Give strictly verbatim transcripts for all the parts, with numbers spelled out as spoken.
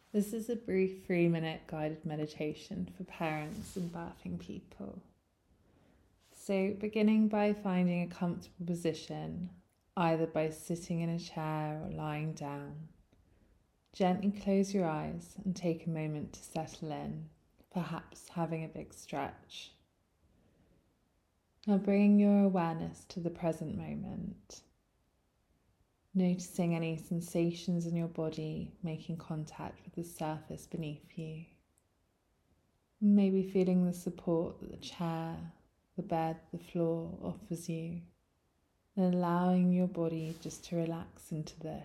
This is a brief three minute guided meditation for parents and birthing people. So, beginning by finding a comfortable position, either by sitting in a chair or lying down, gently close your eyes and take a moment to settle in, perhaps having a big stretch. Now, bringing your awareness to the present moment. Noticing any sensations in your body making contact with the surface beneath you. Maybe feeling the support that the chair, the bed, the floor offers you, and allowing your body just to relax into this.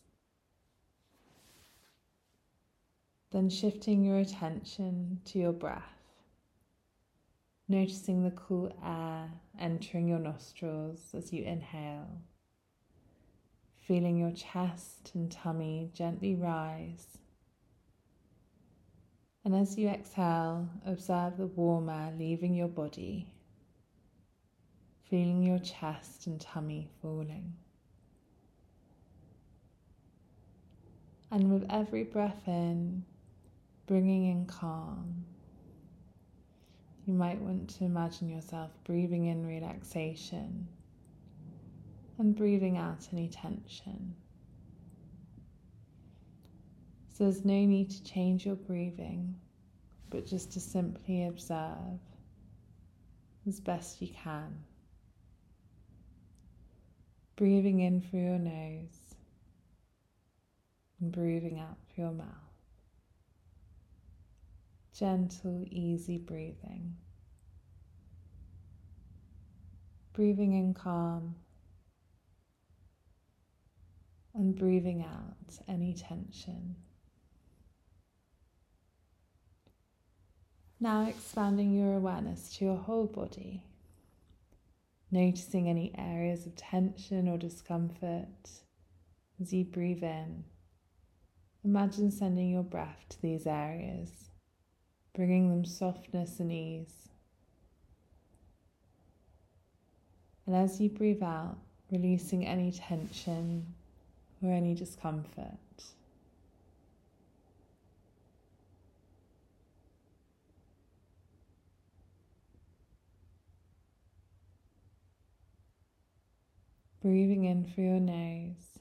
Then shifting your attention to your breath, noticing the cool air entering your nostrils as you inhale. Feeling your chest and tummy gently rise. And as you exhale, observe the warm air leaving your body, feeling your chest and tummy falling. And with every breath in, bringing in calm. You might want to imagine yourself breathing in relaxation and breathing out any tension. So there's no need to change your breathing, but just to simply observe as best you can. Breathing in through your nose and breathing out through your mouth. Gentle, easy breathing. Breathing in calm and breathing out any tension. Now expanding your awareness to your whole body, noticing any areas of tension or discomfort as you breathe in. Imagine sending your breath to these areas, bringing them softness and ease. And as you breathe out, releasing any tension or any discomfort. Breathing in through your nose,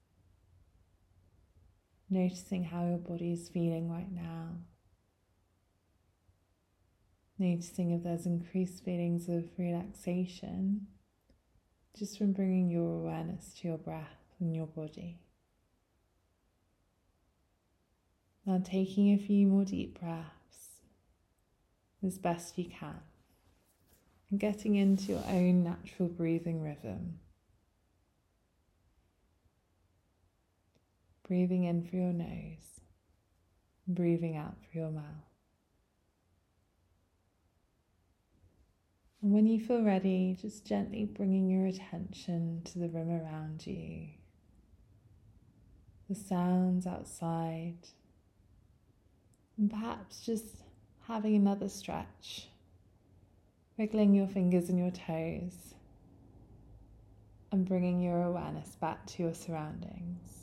noticing how your body is feeling right now. Noticing if there's increased feelings of relaxation, just from bringing your awareness to your breath and your body. Now taking a few more deep breaths as best you can, and getting into your own natural breathing rhythm. Breathing in through your nose, and breathing out through your mouth. And when you feel ready, just gently bringing your attention to the room around you, the sounds outside, and perhaps just having another stretch, wriggling your fingers and your toes, and bringing your awareness back to your surroundings.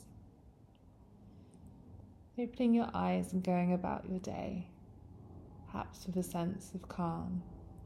Opening your eyes and going about your day, perhaps with a sense of calm.